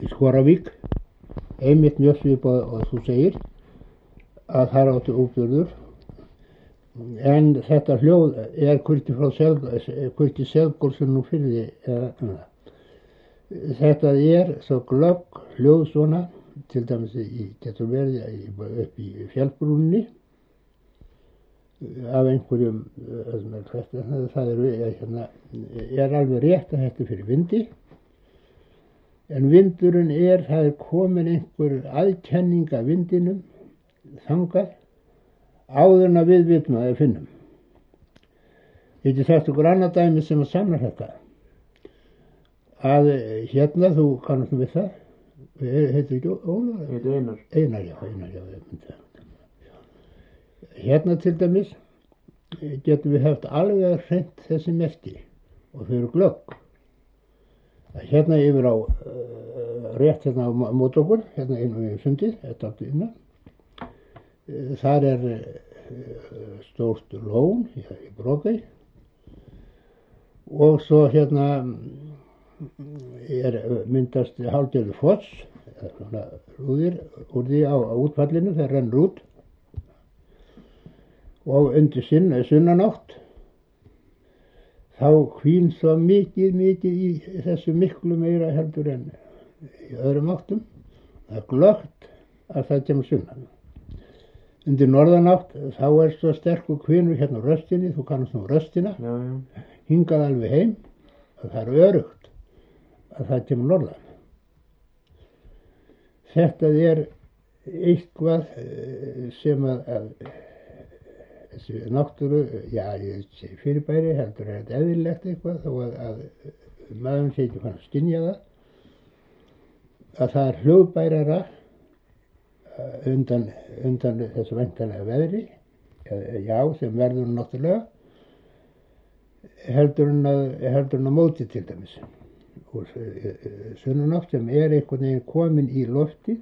í Skoravík, einmitt mjög svipað og þú segir, að þar átti óbjörður. En þetta hljóð er hvergi Selgólfsson nú fyrir því. Þetta er svo glögg hljóð svona, til dæmis getur verið upp í fjallbrúnni af einhverjum, það er alveg rétt að þetta er fyrir vindi, en vindurinn það er komin einhver aðkenning af vindinum þangað áður en að við vitum að við finnum. Ég geti sagt okkur annað dæmi sem að sanna þetta, að hérna, þú kannast við það, heitir ekki Ólafur? Heitir Einar. Einar, já, ég myndi það. Hérna til dæmis getum við haft alveg hreint þessi merki og þau eru glögg. Hérna yfir á, rétt hérna á mót okkur, hérna inn við sundið, þetta átti innan. Þar er stórt lón í Brokey og svo hérna myndast hálfgerður foss, svona rúðir úr því á útfallinu, það rennur út. Og undir sunnanátt þá hvín svo mikið í þessu miklu meira heldur en í öðrum áttum. Það er glöggt að það kemur sunnan. Undir norðanátt þá er svo sterkur hvinur hérna á röstinni, þú kannast nú röstina, hingað alveg heim, og það er örugt að það kemur norðan. Þetta er eitthvað sem að þessi náttúru, ég segi fyrirbæri, heldur þetta eðlilegt eitthvað, þó að maður sé ekki fann að skynja það, að það er hljóðbærara undan þessu væntanlega veðri, sem verður náttúrulega, heldur en að móti til dæmis. Og sunnanátt sem einhvern veginn komin í loftið,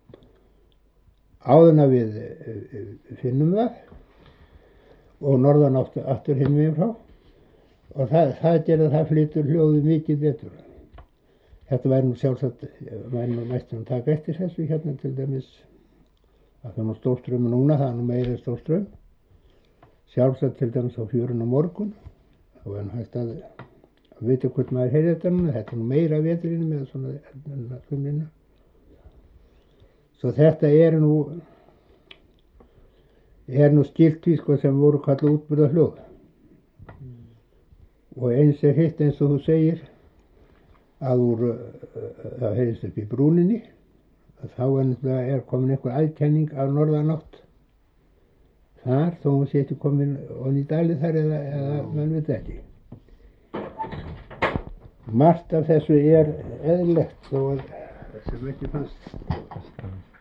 áður en að við finnum það, og norðanátt aftur hinn megin frá, og það gerir að það flytur hljóðið mikið betur. Þetta væri nú sjálfsagt, væri nú næstum að taka eftir þessu hérna til dæmis, að það er nú stórströmm núna, það er nú meira stórströmm, sjálfsagt til dæmis á 4 á morgun, þá er nú hægt að vita hvort maður heyrði þetta núna, þetta er nú meira veturinn með svona þumlinu. Svo þetta er nú skilt við sko sem voru kallað útburðarhljóð. Og eins hitt eins og þú segir að það heyrðist upp í brúninni, þá er komin einhver aðkenning af norðanátt þar, þó hún sé ekki komin onni í dali þar eða mann veit ekki. Margt af þessu eðlilegt þó að þessu ekki fannst.